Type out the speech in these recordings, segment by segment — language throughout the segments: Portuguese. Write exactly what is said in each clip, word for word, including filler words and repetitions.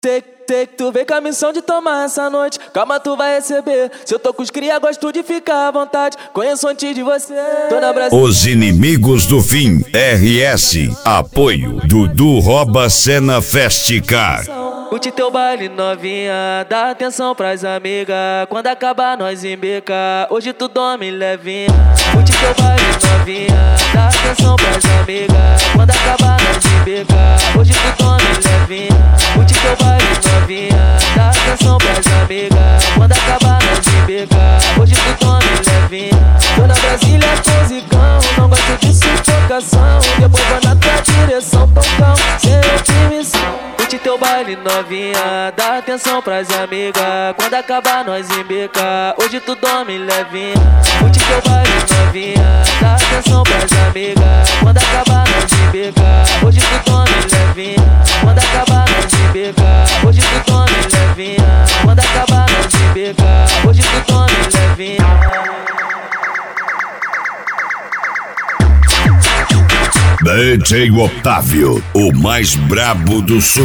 Tem, tem que tu vem com a missão de tomar essa noite. Calma, tu vai receber. Se eu tô com os cria, gosto de ficar à vontade. Conheço antes de você. Tô na Brasil. Os Inimigos do Fim, R S. Apoio Dudu Rouba Cena Festicar. Curte teu baile novinha, dá atenção pras amigas. Quando acabar nós embeca, hoje tu dorme levinha. Curte teu baile novinha, dá atenção pras amigas. Quando acabar nós embeca, hoje tu dorme levinha. Curte teu baile novinha, dá atenção pras amigas. Quando acabar nós embeca, hoje tu dorme levinha. Tô na Brasília com zicão, não gosto de sufocação. Depois vou na tua direção, tocão, sem oprimição. Curte teu baile novinha, dá atenção pras amigas. Quando acabar nós embeca, hoje tu dorme levinha. Curte teu baile novinha, dá atenção pras amigas. Quando acabar nós embeca, hoje tu dorme levinha. Quando acabar nós embeca, hoje tu dorme levinha. Quando acabar nós embeca, hoje tu dorme levinha. D J Otávio, o mais brabo do sul.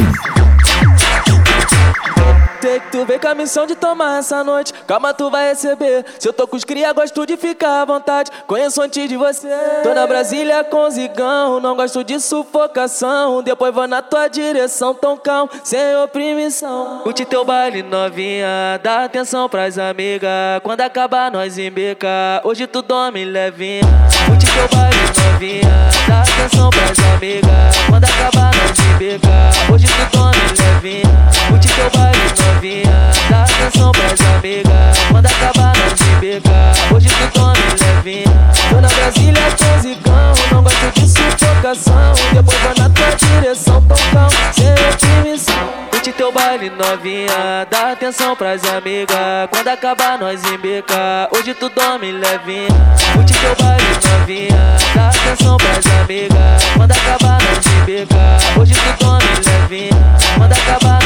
Tem que tu vem com a missão de tomar essa noite. Calma, tu vai receber. Se eu tô com os cria, gosto de ficar à vontade. Conheço antes de você. Tô na Brasília com zigão, não gosto de sufocação. Depois vou na tua direção, tão calmo, sem oprimição. Curte teu baile novinha, dá atenção pras amigas. Quando acabar nós embeca, hoje tu dorme levinha. Curte teu baile novinha, dá atenção pras amigas. Quando acabar nós embeca, hoje tu dorme levinha. Curte teu baile novinha, dá atenção pras amigas. Quando acabar nós embeca, hoje tu dorme levinha. Tô na Brasília com zicão, não gosto de sufocação. Depois vou na tua direção, tão calmo, sem oprimição. Curte teu baile novinha, dá atenção pras amigas. Quando acabar nós embeca, hoje tu dorme levinha. Curte teu baile novinha, dá atenção pras amigas. Quando acabar nós embeca, hoje tu dorme levinha. Quando acabar